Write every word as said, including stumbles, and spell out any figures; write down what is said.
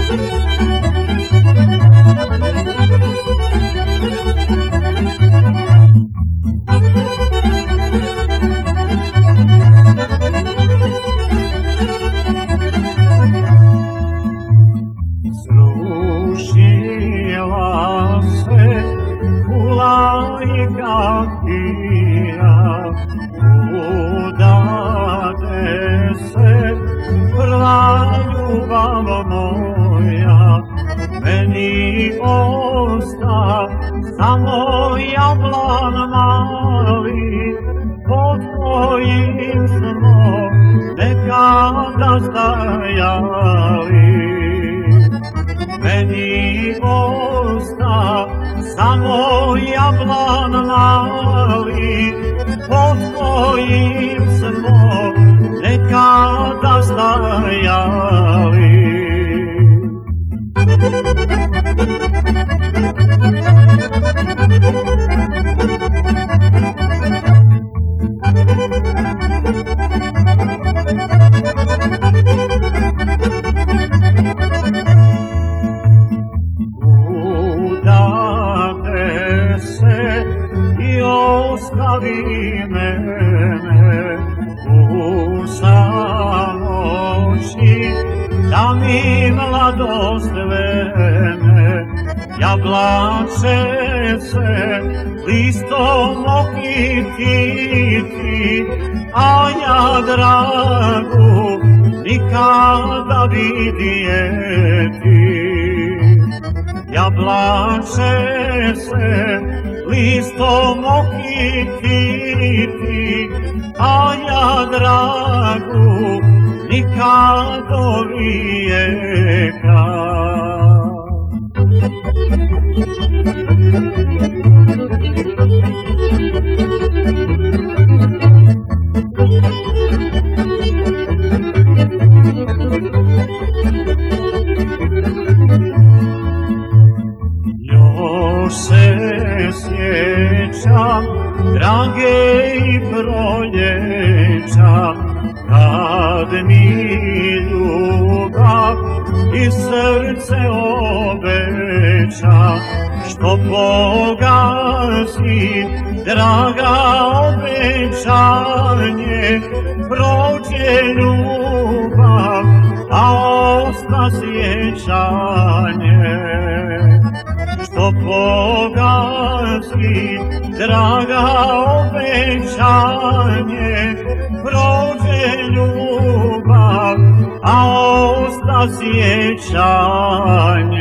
Srušila se kula i kapija, udade se prva ljubav moja, meni osta samo jablan mali, pod kojim smo nekada stajali. Meni osta samo jablan mali, pod kojim smo nekada stajali. Ostavi mene u samoći, da mi mladost vene. Jablače se listom okititi, a ja dragu nikada vidjeti. Jablače se listom okititi, a ja dragu nikad do vijeka. Još se sjećam drage i proljeća, kad mi ljubav i srce obeća, što pogasi draga obećanje, prođe ljubav, a osta sjećanje. Što pogasi draga obećanje, prođe ljubav, a osta sjećanje.